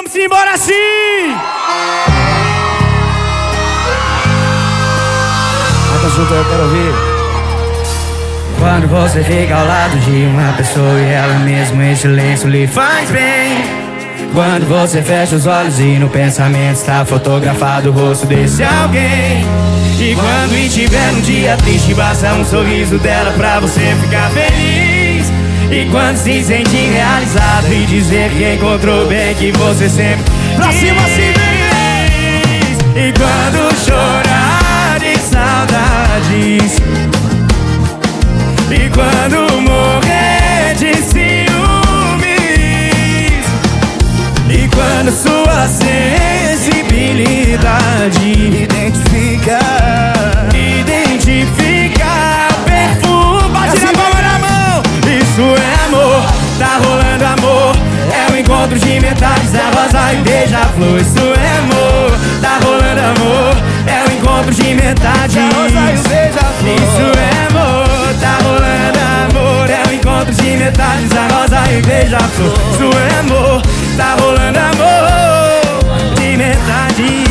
Vamos embora sim! Canta junto, eu quero ouvir. Quando você fica ao lado de uma pessoa e ela mesmo em silêncio lhe faz bem. Quando você fecha os olhos e no pensamento está fotografado o rosto desse alguém. E quando estiver num dia triste, basta um sorriso dela pra você ficar feliz. E quando se sentir realizado e dizer que encontrou bem que você sempre pra cima se feliz. E quando chorar de saudades, e quando morrer de ciúmes, e quando sua sensibilidade identificar o perfume, bate na palma na mão. Isso é amor, tá rolando amor. É o encontro de metades, a rosa e o beija-flor. Isso é amor, tá rolando amor. É o encontro de metades, a rosa e o beija-flor. Isso é amor, tá rolando amor. É o encontro de metades, a rosa e o beija-flor. Isso é amor, tá rolando amor de metades.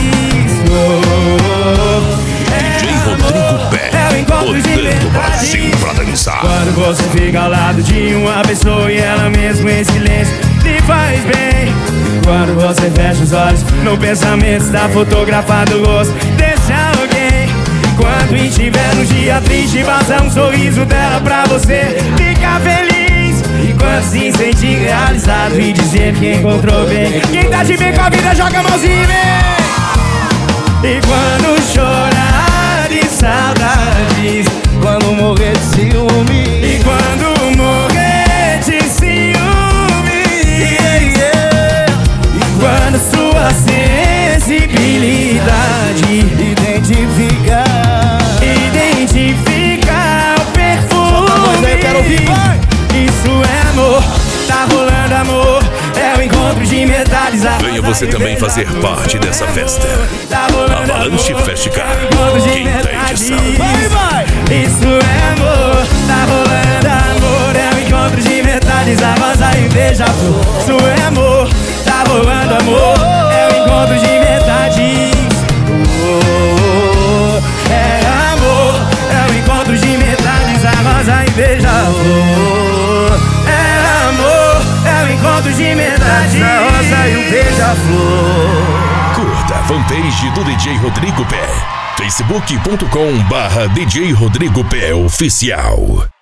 DJ Rodrigo Pé, botando o Brasil pra dançar. Quando você fica ao lado de uma pessoa e ela mesmo em silêncio lhe faz bem. Quando você fecha os olhos, no pensamento está fotografado o rosto desse alguém. Quando estiver no dia triste, basta um sorriso dela pra você ficar feliz. E quando se sentir realizado e dizer que encontrou bem. Quem tá de bem com a vida, joga a mãozinha e vem. E quando chorar de saudades, quando morrer de ciúme, e quando morrer de ciúme, e quando sua sensibilidade identificar o perfume. Eu quero ouvir, vai! Isso é amor, tá rolando amor. É o encontro de metades. Venha você também fazer parte dessa festa. Avalanche Festival, quinta edição. Vai! Isso é amor, tá rolando amor. É o encontro de metades, a rosa e o beija-flor. Isso é amor, tá rolando amor. É o encontro de metades. É amor, é o encontro de metades, a rosa e o beija-flor. É amor, é o encontro de metades, a rosa e o beija-flor. Curta a fanpage do DJ Rodrigo Pé, facebook.com/DJ Rodrigo Pé Oficial.